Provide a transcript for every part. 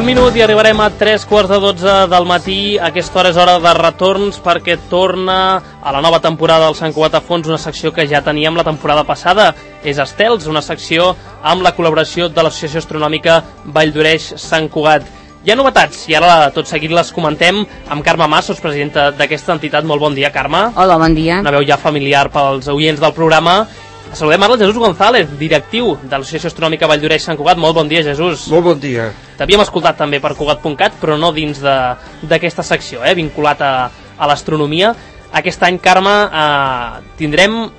minut i arribarem a 3:15 del matí. Aquesta hora és hora de retorns perquè torna a la nova temporada del Sant Cugat a fons, una secció que ja teníem la temporada passada. És Estels, una secció amb la col·laboració de l'Associació Astronòmica Vall d'Oreix Sant Cugat. Hi ha novetats i ara tot seguit les comentem amb Carme Massos, presidenta d'aquesta entitat. Molt bon dia, Carme. Hola, bon dia. Una veu ja familiar pels oients del programa. Saludem ara el Jesús González, directiu de l'Associació Astronòmica Vall d'Oreix Sant Cugat. Molt bon dia, Jesús. Molt bon dia. T'havíem escoltat també per Cugat.cat, però no dins d'aquesta secció, vinculat a l'astronomia. Aquest any, Carme, tindrem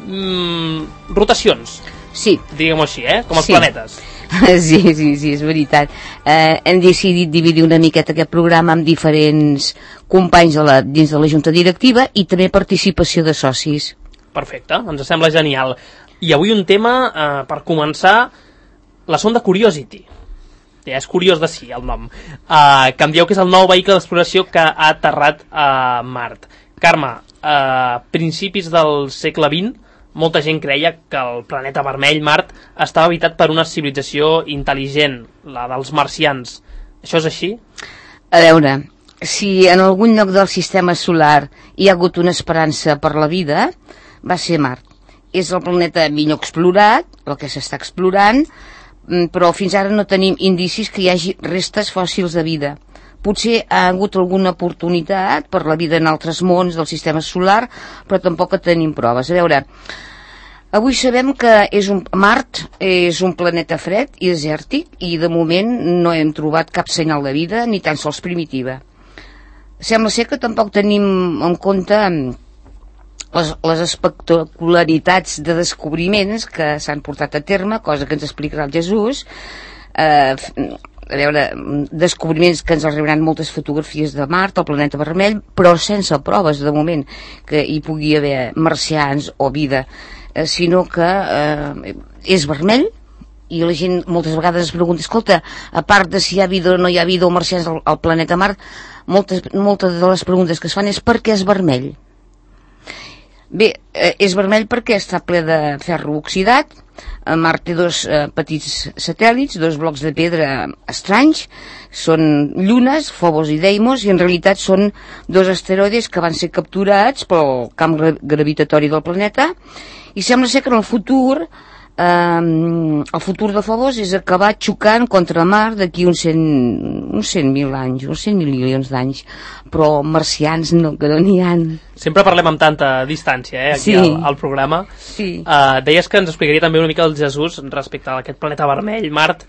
rotacions. Sí. Diguem-ho així, com els planetes. Sí, és veritat. Hem decidit dividir una miqueta aquest programa amb diferents companys dins de la Junta Directiva i també participació de socis. Perfecte, ens sembla genial. I avui un tema, per començar, la sonda Curiosity. Ja és curiós de si, el nom. Que em dieu que és el nou vehicle d'exploració que ha aterrat a Mart. Carme, a principis del segle XX, molta gent creia que el planeta vermell, Mart, estava habitat per una civilització intel·ligent, la dels marcians. Això és així? A veure, si en algun lloc del sistema solar hi ha hagut una esperança per la vida, va ser Mart. És el planeta millor explorat, el que s'està explorant, però fins ara no tenim indicis que hi hagi restes fòssils de vida. Potser ha hagut alguna oportunitat per la vida en altres mons del sistema solar, però tampoc tenim proves. A veure, avui sabem que Mart és un planeta fred i desèrtic i de moment no hem trobat cap senyal de vida, ni tan sols primitiva. Sembla ser que tampoc tenim en compte les espectacularitats de descobriments que s'han portat a terme, cosa que ens explicarà el Jesús. A veure, descobriments que ens arribaran moltes fotografies de Mart, el planeta vermell, però sense proves de moment que hi pugui haver marcians o vida, sinó que és vermell i la gent moltes vegades es pregunta, escolta, a part de si hi ha vida o no hi ha vida o marcians al planeta Mart, moltes de les preguntes que es fan és per què és vermell. Bé, és vermell perquè està ple de ferro oxidat. Mart té dos petits satèl·lits, dos blocs de pedra estranys, són llunes, Phobos i Deimos, i en realitat són dos asteroides que van ser capturats pel camp gravitatori del planeta, i sembla ser que en el futur el futur de Phobos és acabar xocant contra Mart d'aquí uns 100.000 anys, uns 100.000 milions d'anys, però marcians no, que no n'hi ha. Sempre parlem amb tanta distància, aquí al programa. Sí. Deies que ens explicaria també una mica el Jesús respecte a aquest planeta vermell, Mart.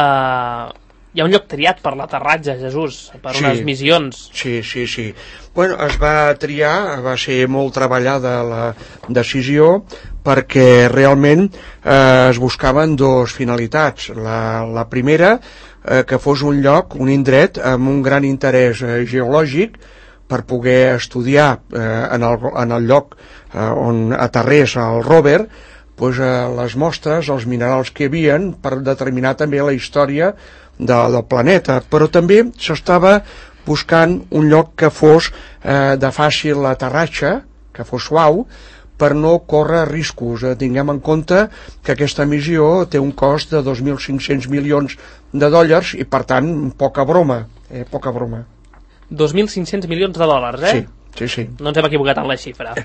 Hi ha un lloc triat per l'aterratge, Jesús, per unes missions. Sí. Bueno, es va triar, va ser molt treballada la decisió, perquè realment es buscaven dues finalitats. La primera, que fos un lloc, un indret amb un gran interès geològic per poder estudiar en el lloc on aterrés el rover les mostres, els minerals que hi havia, per determinar també la història del planeta, però també s'estava buscant un lloc que fos de fàcil aterratge, que fos suau, per no córrer riscos. Tinguem en compte que aquesta missió té un cost de 2.500 milions de dòlars i, per tant, poca broma. 2.500 milions de dòlars, Sí. No ens hem equivocat en la xifra.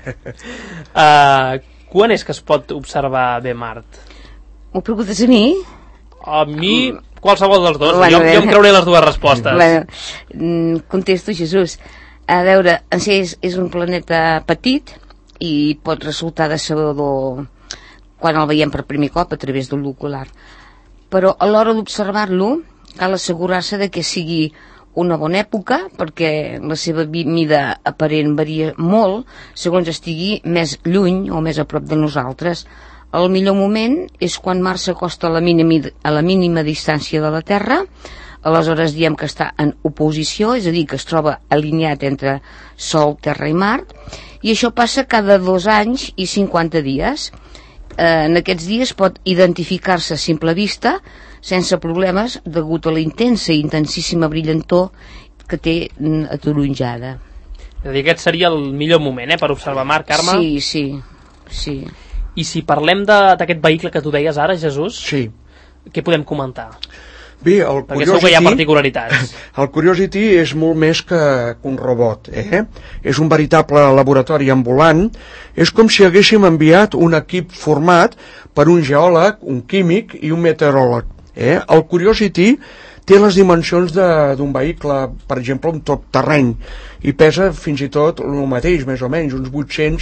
Quan és que es pot observar bé Mart? M'ho preguntes a mi? A mi, qualsevol dels dos. Jo em creuré les dues respostes. Contesto, Jesús. A veure, és un planeta petit i pot resultar decebedor quan el veiem per primer cop a través de l'ocular. Però a l'hora d'observar-lo cal assegurar-se de que sigui una bona època, perquè la seva mida aparent varia molt segons estigui més lluny o més a prop de nosaltres. El millor moment és quan Mart s'acosta a la mínima distància de la Terra, aleshores diem que està en oposició, és a dir, que es troba alineat entre Sol, Terra i Mart, i això passa cada 2 anys i 50 dies. En aquests dies pot identificar-se a simple vista sense problemes degut a la intensa i intensíssima brillantor que té ataronjada. És a dir, aquest seria el millor moment per observar Mart, Carme? Sí. I si parlem d'aquest vehicle que tu deies ara, Jesús, sí. Què podem comentar? Bé, el perquè segur que hi ha particularitats. El Curiosity és molt més que un robot, És un veritable laboratori ambulant. És com si haguéssim enviat un equip format per un geòleg, un químic i un meteoròleg. El Curiosity té les dimensions d'un vehicle, per exemple, un tot terreny, i pesa fins i tot el mateix, més o menys, uns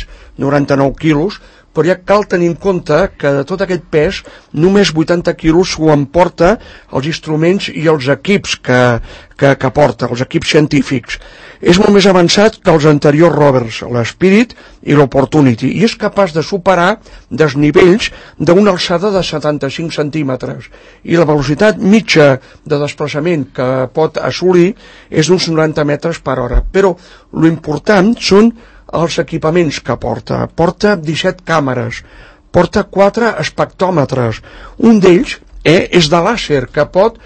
899 quilos, però ja cal tenir en compte que de tot aquest pes només 80 quilos ho emporta els instruments i els equips que porta, els equips científics. És molt més avançat que els anteriors rovers, l'Spirit i l'Opportunity, i és capaç de superar desnivells d'una alçada de 75 centímetres, i la velocitat mitja de desplaçament que pot assolir és d'uns 90 metres per hora. Però l'important són els equipaments que porta. Porta 17 càmeres, porta 4 espectròmetres. Un d'ells és de làser, que pot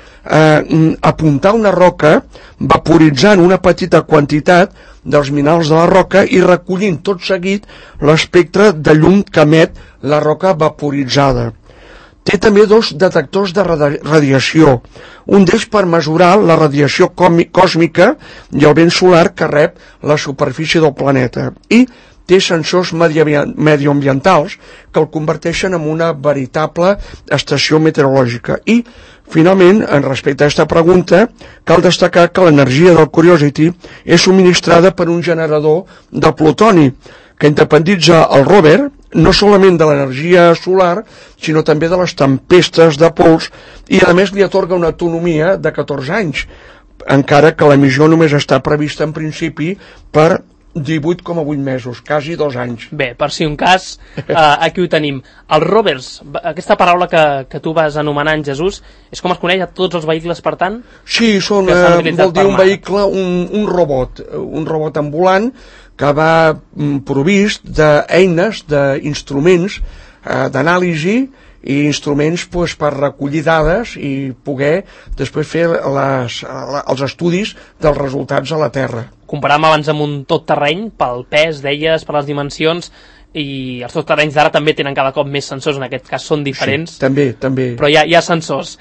apuntar una roca vaporitzant una petita quantitat dels minerals de la roca i recollint tot seguit l'espectre de llum que emet la roca vaporitzada. Té també 2 detectors de radiació, un d'ells per mesurar la radiació còsmica i el vent solar que rep la superfície del planeta, i té sensors medioambientals que el converteixen en una veritable estació meteorològica. I, finalment, en respecte a aquesta pregunta, cal destacar que l'energia del Curiosity és subministrada per un generador de plutoni, que independitza el rover no solament de l'energia solar, sinó també de les tempestes de pols, i a més li atorga una autonomia de 14 anys, encara que la missió només està prevista en principi per 18,8 mesos, quasi 2 anys. Bé, per si un cas, aquí ho tenim. Els rovers, aquesta paraula que tu vas anomenant, Jesús, és com es coneix a tots els vehicles, per tant? Sí, vol dir un vehicle, un robot ambulant que va provist d'eines, d'instruments d'anàlisi i instruments per recollir dades i poder després fer els estudis dels resultats a la Terra. Comparàvem abans amb un tot terreny, pel pes, deies, per les dimensions, i els tot terrenys d'ara també tenen cada cop més sensors, en aquest cas són diferents. Sí, també. Però hi ha sensors.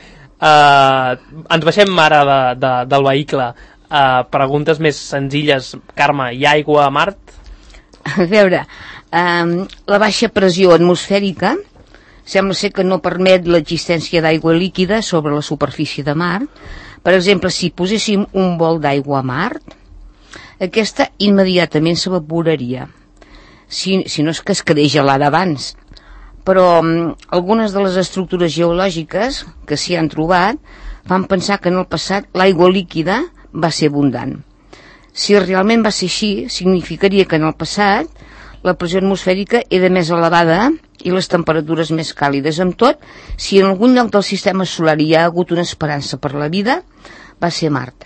Ens baixem ara del vehicle. Preguntes més senzilles. Carme, hi ha aigua a Mart? A veure, la baixa pressió atmosfèrica sembla ser que no permet l'existència d'aigua líquida sobre la superfície de Mart. Per exemple, si poséssim un bol d'aigua a Mart, aquesta immediatament s'evaporaria, si no és que es quedés gelada abans. Però algunes de les estructures geològiques que s'hi han trobat fan pensar que en el passat l'aigua líquida va ser abundant. Si realment va ser així, significaria que en el passat la pressió atmosfèrica era més elevada i les temperatures més càlides. Amb tot, si en algun lloc del sistema solar hi ha hagut una esperança per la vida, va ser Mart.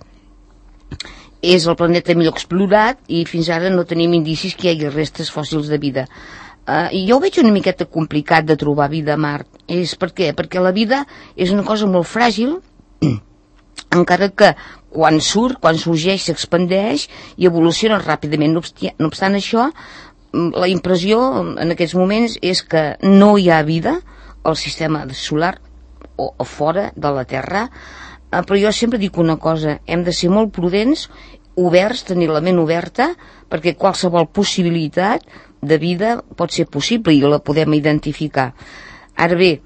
És el planeta millor explorat i fins ara no tenim indicis que hi hagi restes fòssils de vida. Jo ho veig una miqueta complicat de trobar vida a Mart. Per què? Perquè la vida és una cosa molt fràgil, encara que quan sorgeix s'expandeix i evoluciona ràpidament. No obstant això, la impressió en aquests moments és que no hi ha vida al sistema solar o fora de la Terra. Però jo sempre dic una cosa: hem de ser molt prudents, oberts, tenir la ment oberta, perquè qualsevol possibilitat de vida pot ser possible i la podem identificar. Ara bé,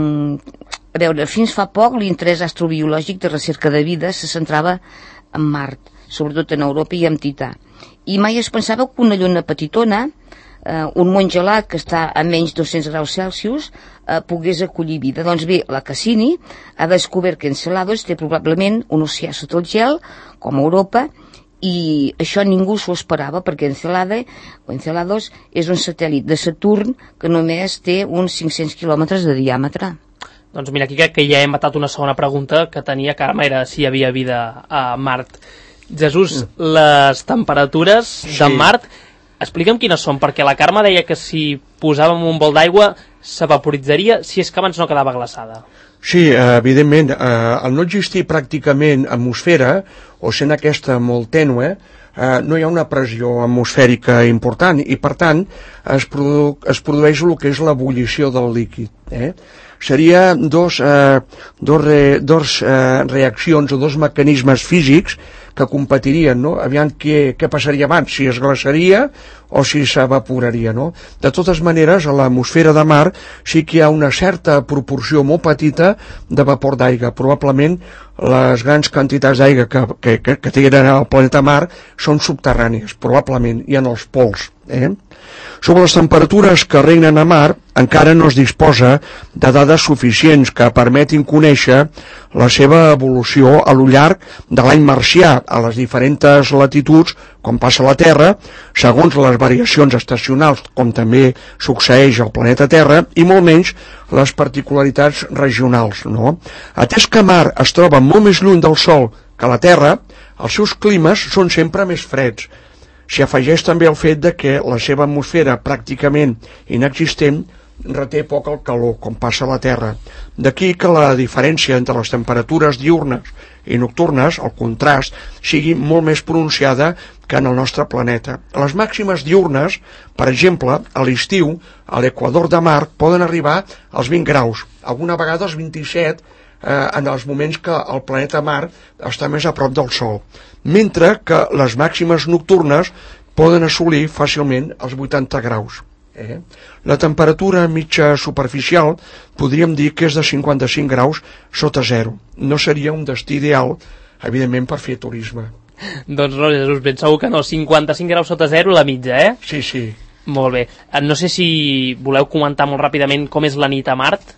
a veure, fins fa poc l'interès astrobiològic de recerca de vida se centrava en Mart, sobretot en Europa i en Tità. I mai es pensava que una lluna petitona, un món gelat que està a menys 200 graus Celsius, pogués acollir vida. Doncs bé, la Cassini ha descobert que Enceladus té probablement un oceà sota el gel, com a Europa, i això ningú s'ho esperava, perquè Enceladus és un satèl·lit de Saturn que només té uns 500 quilòmetres de diàmetre. Doncs mira, aquí crec que ja hem matat una segona pregunta que tenia Carme, era si hi havia vida a Mart. Jesús, les temperatures de Mart, explica'm quines són, perquè la Carme deia que si posàvem un bol d'aigua s'evaporitzaria si és que abans no quedava glaçada. Sí, evidentment, al no existir pràcticament atmosfera, o sent aquesta molt tènue, no hi ha una pressió atmosfèrica important i per tant es produeix el que és l'ebullició del líquid. Seria dos reaccions o dos mecanismes físics que competirien, no? Aviam què passaria abans, si es glaçaria o si s'evaporaria, no? De totes maneres, a l'atmosfera de mar sí que hi ha una certa proporció molt petita de vapor d'aigua. Probablement les grans quantitats d'aigua que tenen al planeta Mar són subterrànies, probablement, i en els pols. Sobre les temperatures que regnen a mar encara no es disposa de dades suficients que permetin conèixer la seva evolució a lo llarg de l'any marcià a les diferents latituds, com passa a la Terra, segons les variacions estacionals, com també succeeix al planeta Terra, i molt menys les particularitats regionals, no? Atès que Mar es troba molt més lluny del Sol que la Terra, els seus climes són sempre més freds. S'hi afegeix també el fet de que la seva atmosfera pràcticament inexistent reté poc el calor, com passa a la Terra. D'aquí que la diferència entre les temperatures diürnes i nocturnes, el contrast, sigui molt més pronunciada que en el nostre planeta. Les màximes diürnes, per exemple, a l'estiu, a l'equador de Mar, poden arribar als 20 graus, alguna vegada als 27, en els moments que el planeta Mar està més a prop del Sol, mentre que les màximes nocturnes poden assolir fàcilment els 80 graus. La temperatura mitja superficial podríem dir que és de 55 graus sota zero. No seria un destí ideal, evidentment, per fer turisme. Doncs no, Jesús, ben segur que no. 55 graus sota zero la mitja, Sí, sí. Molt bé. No sé si voleu comentar molt ràpidament com és la nit a Mart,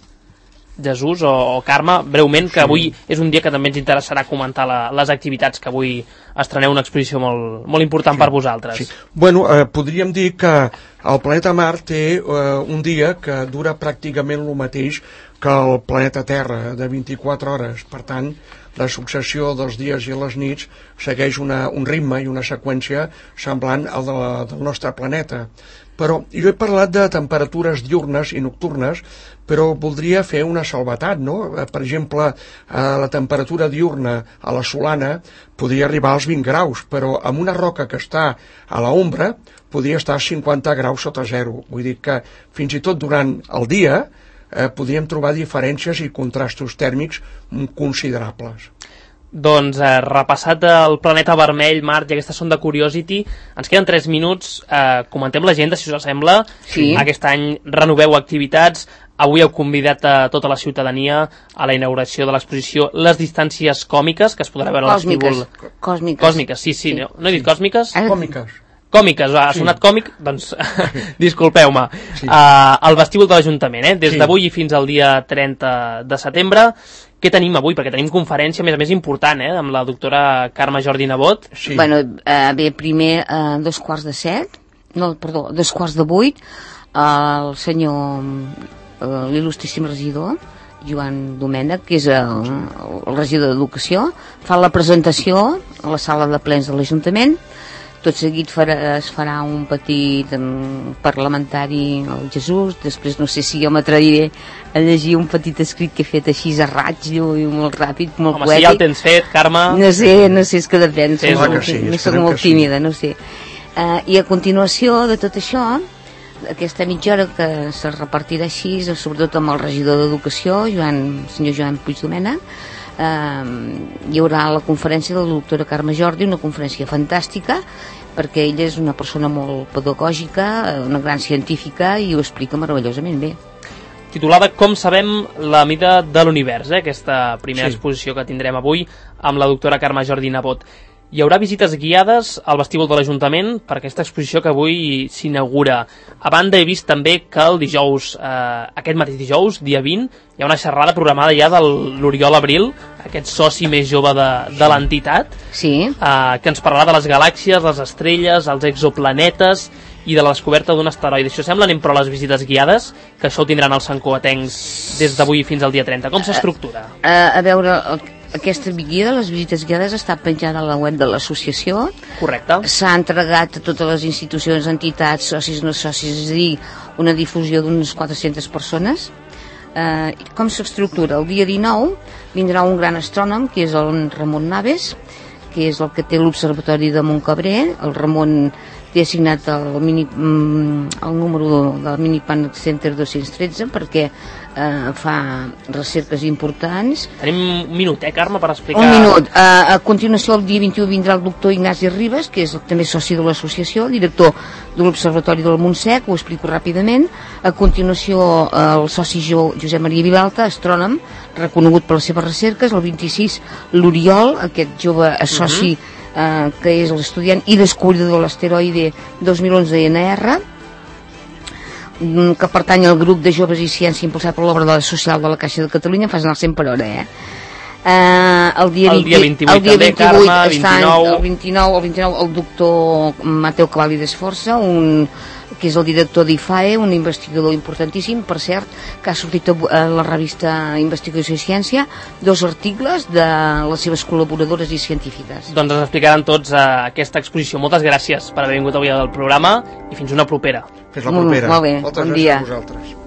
Jesús o Carme, breument, que avui és un dia que també ens interessarà comentar les activitats, que avui estreneu una exposició molt important per vosaltres. Sí. Bueno, podríem dir que el planeta Mart té un dia que dura pràcticament el mateix que el planeta Terra, de 24 hores. Per tant, la successió dels dies i les nits segueix un ritme i una seqüència semblant al del nostre planeta. Però jo he parlat de temperatures diurnes i nocturnes, però voldria fer una salvetat, no? Per exemple, la temperatura diurna a la Solana podria arribar als 20 graus, però amb una roca que està a l'ombra podria estar a 50 graus sota zero. Vull dir que fins i tot durant el dia podríem trobar diferències i contrastos tèrmics considerables. Doncs repassat el planeta vermell, Mart i aquesta sonda Curiosity, ens queden 3 minuts, comentem l'agenda, si us sembla. Sí. Aquest any renoveu activitats, avui heu convidat a tota la ciutadania a la inauguració de l'exposició Les distàncies còmiques, que es podrà veure a l'estíbul... Còsmiques, sí. No he dit còsmiques? Còmiques, ha sonat còmic, doncs disculpeu-me. Sí. Al vestíbul de l'Ajuntament, des d'avui i fins al dia 30 de setembre. Què tenim avui? Perquè tenim conferència, a més important, amb la doctora Carme Jordi Nebot. Sí. Bueno, bé, primer a 2:15, dos quarts de 8, el senyor, l'il·lustríssim regidor, Joan Domènech, que és el regidor d'Educació, fa la presentació a la sala de plens de l'Ajuntament. Tot seguit es farà un petit parlamentari, el Jesús, després no sé si jo m'atreviré a llegir un petit escrit que he fet així a raig, i molt ràpid, molt poètic. Home, si ja el tens fet, Carme... No sé, és que depèn, soc molt tímida, no sé. I a continuació de tot això, aquesta mitja hora que se repartirà així, sobretot amb el regidor d'Educació, senyor Joan Puigdomènech, hi haurà la conferència de la doctora Carme Jordi, una conferència fantàstica, perquè ella és una persona molt pedagògica, una gran científica, i ho explica meravellosament bé. Titulada Com sabem la mida de l'univers, aquesta primera exposició que tindrem avui amb la doctora Carme Jordi Nebot. Hi haurà visites guiades al vestíbul de l'Ajuntament per aquesta exposició que avui s'inaugura. A banda, he vist també que el dijous, aquest mateix dijous, dia 20, hi ha una xerrada programada ja de l'Oriol Abril, aquest soci més jove de l'entitat, que ens parlarà de les galàxies, les estrelles, els exoplanetes i de la descoberta d'un asteroide. Això sembla, anem però a les visites guiades, que això ho tindran els santcugatencs des d'avui fins al dia 30. Com s'estructura? A veure... Aquesta guia, les visites guiades, està penjada a la web de l'associació. Correcte. S'ha entregat a totes les institucions, entitats, socis, no socis, és a dir, una difusió d'unes 400 persones. Com s'estructura? El dia 19 vindrà un gran astrònom, que és el Ramon Naves, que és el que té l'Observatori de Montcabré. El Ramon té assignat el número del Mini Panic Center 213 perquè fa recerques importants. Tenim un minut, Carme, per explicar... Un minut. A continuació, el dia 21 vindrà el doctor Ignasi Ribas, que és també soci de l'associació, el director de l'Observatori del Montsec, ho explico ràpidament. A continuació, el soci Josep Maria Vilalta, astrònom, reconegut per les seves recerques. El 26, l'Oriol, aquest jove soci que és l'estudiant i descobridor de l'asteroide 2011 NR, que pertany al grup de joves i ciència impulsat per l'obra social de la Caixa de Catalunya. Fas anar 100 per hora, El dia 28 el doctor Mateu Cavalli d'Esforça, que és el director d'IFAE, un investigador importantíssim, per cert, que ha sortit a la revista Investigació i Ciència 2 articles de les seves col·laboradores i científiques. Doncs ens explicaran tots aquesta exposició. Moltes gràcies per haver vingut avui al programa i fins una propera. Fins la propera. Molt bé, Moltes bon gràcies dia. a vosaltres.